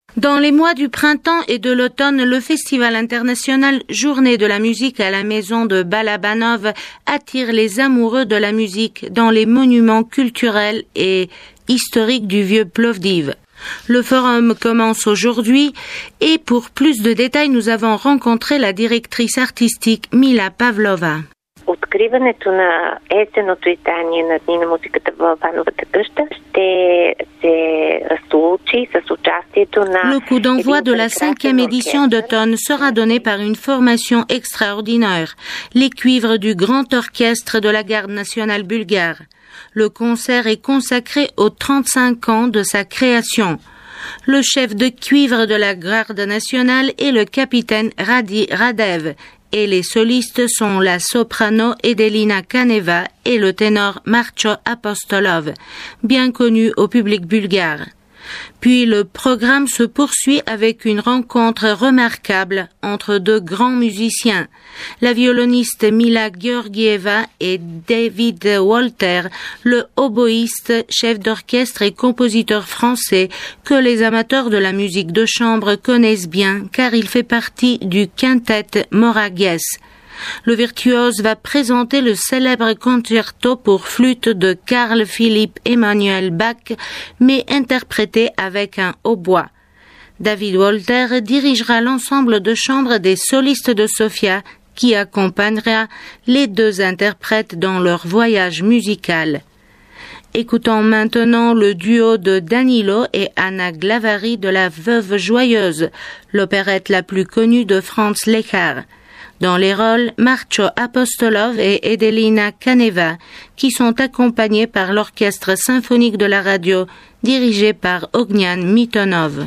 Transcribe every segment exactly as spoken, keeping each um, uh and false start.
Dans les mois du printemps et de l'automne, le Festival international Journée de la musique à la maison de Balabanov attire les amoureux de la musique dans les monuments culturels et historiques du vieux Plovdiv. Le forum commence aujourd'hui et pour plus de détails, nous avons rencontré la directrice artistique Mila Pavlova. Откриването на есенното издание на Дни на музиката в Бановата къща ще се случи с участието на... Le coup d'envoi de la cinquième édition d'automne sera donné par une formation extraordinaire, les cuivres du Grand Orchestre de la Garde nationale bulgare. Le concert est consacré aux trente-cinq ans de sa création. Le chef de cuivre de la Garde nationale est le capitaine Radi Radev, et les solistes sont la soprano Edelina Kaneva et le ténor Marcho Apostolov, bien connus au public bulgare. Puis le programme se poursuit avec une rencontre remarquable entre deux grands musiciens, la violoniste Mila Georgieva et David Walter, le oboïste, chef d'orchestre et compositeur français que les amateurs de la musique de chambre connaissent bien car il fait partie du quintet Moragues. Le virtuose va présenter le célèbre concerto pour flûte de Carl Philipp Emanuel Bach, mais interprété avec un hautbois. David Walter dirigera l'ensemble de chambre des solistes de Sofia, qui accompagnera les deux interprètes dans leur voyage musical. Écoutons maintenant le duo de Danilo et Anna Glavari de La Veuve Joyeuse, l'opérette la plus connue de Franz Lehár. Dans les rôles, Marcho Apostolov et Edelina Kaneva, qui sont accompagnés par l'Orchestre symphonique de la radio, dirigé par Ognian Mitonov.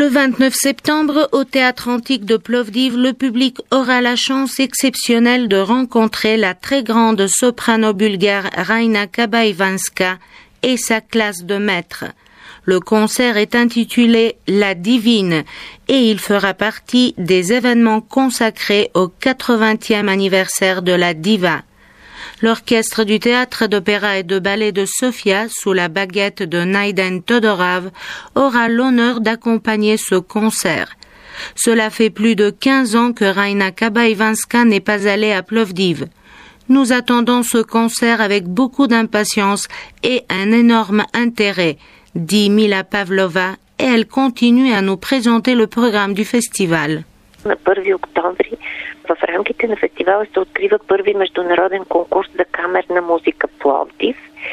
vingt-neuf septembre, au Théâtre Antique de Plovdiv, le public aura la chance exceptionnelle de rencontrer la très grande soprano bulgare Raina Kabaivanska et sa classe de maîtres. Le concert est intitulé La Divine et il fera partie des événements consacrés au quatre-vingtième anniversaire de la diva. L'orchestre du théâtre d'opéra et de ballet de Sofia, sous la baguette de Naiden Todorov, aura l'honneur d'accompagner ce concert. Cela fait plus de quinze ans que Raina Kabaivanska n'est pas allée à Plovdiv. Nous attendons ce concert avec beaucoup d'impatience et un énorme intérêt, dit Mila Pavlova, et elle continue à nous présenter le programme du festival. На първи октомври в рамките на фестивала се открива първи международен конкурс за камерна музика Пловдив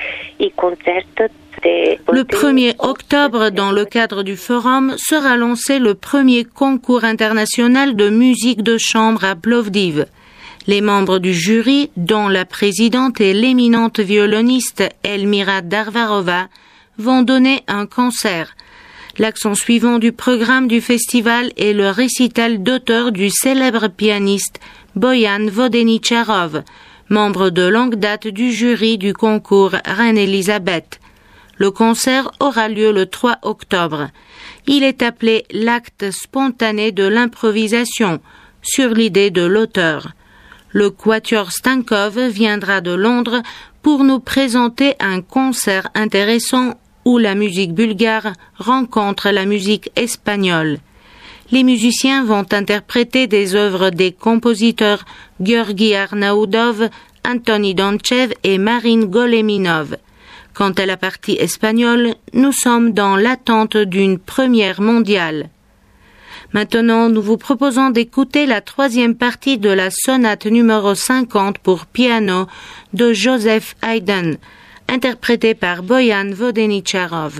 и концертът е... Le premier octobre, dans le cadre du forum, sera lancé le premier concours international de musique de chambre à Plovdiv. Les membres du jury, dont la présidente et l'éminente violoniste Elmira Darvarova, vont donner un concert. L'accent suivant du programme du festival est le récital d'auteur du célèbre pianiste Boyan Vodenicharov, membre de longue date du jury du concours Reine-Élisabeth. Le concert aura lieu le trois octobre. Il est appelé l'acte spontané de l'improvisation, sur l'idée de l'auteur. Le Quatuor Stankov viendra de Londres pour nous présenter un concert intéressant où la musique bulgare rencontre la musique espagnole. Les musiciens vont interpréter des œuvres des compositeurs Georgi Arnaoudov, Antoni Donchev et Marine Goleminov. Quant à la partie espagnole, nous sommes dans l'attente d'une première mondiale. Maintenant, nous vous proposons d'écouter la troisième partie de la sonate numéro cinquante pour piano de Joseph Haydn, interprété par Boyan Vodenicharov.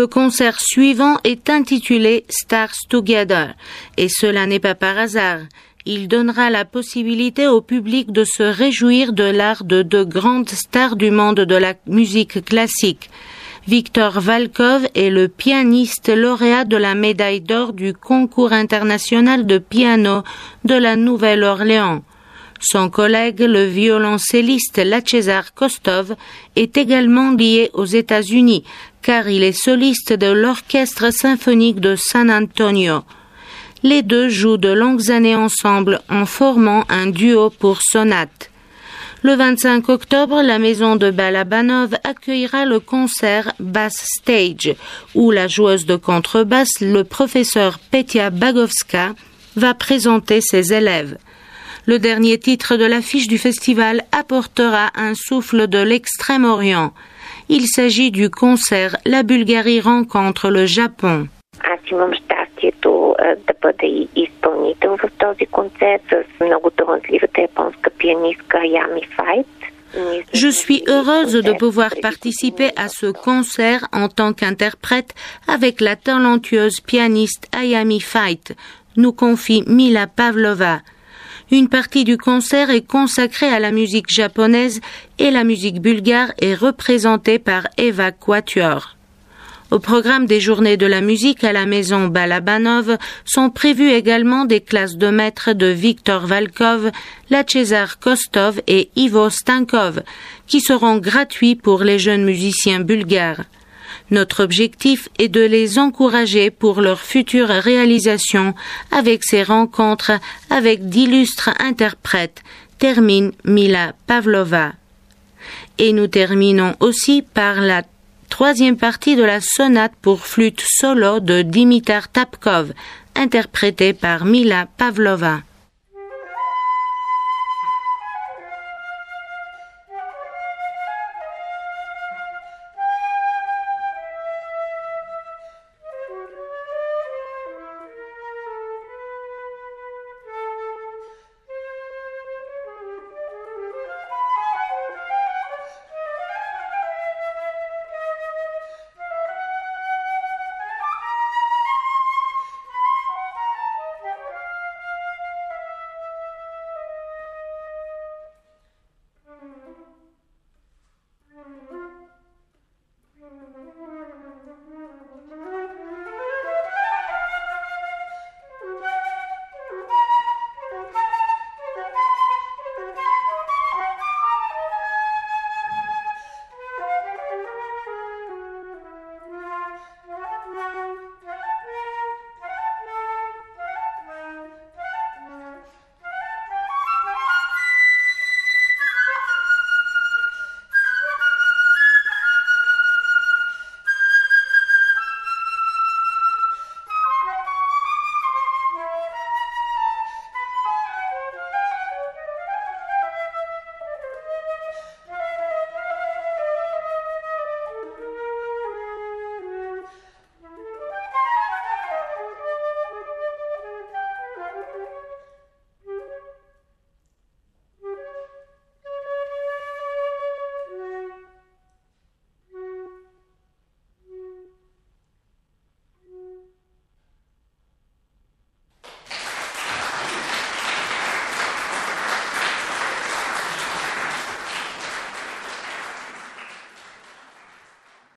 Le concert suivant est intitulé Stars Together, et cela n'est pas par hasard. Il donnera la possibilité au public de se réjouir de l'art de deux grandes stars du monde de la musique classique. Victor Valkov est le pianiste lauréat de la médaille d'or du concours international de piano de la Nouvelle-Orléans. Son collègue, le violoncelliste Lachezar Kostov, est également lié aux États-Unis, car il est soliste de l'Orchestre symphonique de San Antonio. Les deux jouent de longues années ensemble en formant un duo pour sonate. Le vingt-cinq octobre, la maison de Balabanov accueillera le concert Bass Stage, où la joueuse de contrebasse, le professeur Petia Bagovska, va présenter ses élèves. Le dernier titre de l'affiche du festival apportera un souffle de l'Extrême-Orient. Il s'agit du concert La Bulgarie rencontre le Japon. Аз имам щастието да бъда и изпълнител в този концерт с много талантливата японска пианистка Ayami Fight. Je suis heureuse de pouvoir participer à ce concert en tant qu'interprète avec la talentueuse pianiste Ayami Fight, nous confie Mila Pavlova. Une partie du concert est consacrée à la musique japonaise et la musique bulgare est représentée par Eva Quatuor. Au programme des Journées de la musique à la maison Balabanov sont prévues également des classes de maître de Victor Valkov, Lachezar Kostov et Ivo Stankov, qui seront gratuits pour les jeunes musiciens bulgares. Notre objectif est de les encourager pour leurs futures réalisations avec ces rencontres avec d'illustres interprètes, termine Mila Pavlova. Et nous terminons aussi par la troisième partie de la sonate pour flûte solo de Dimitar Tapkov, interprétée par Mila Pavlova.